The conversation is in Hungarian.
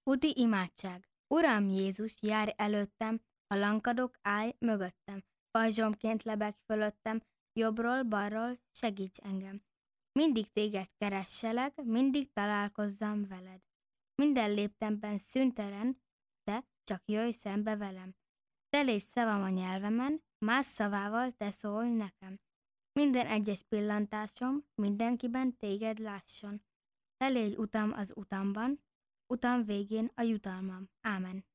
Úti imádság. Uram Jézus, járj előttem, ha lankadok, állj mögöttem. Pajzsomként lebegj fölöttem, jobbról-balról segíts engem. Mindig téged keresselek, mindig találkozzam veled. Minden léptemben szüntelen, te csak jöjj szembe velem. Te légy szavam a nyelvemen, más szavával te szólj nekem. Minden egyes pillantásom mindenkiben téged lásson. Te légy utam az utamban, utam végén a jutalmam. Ámen.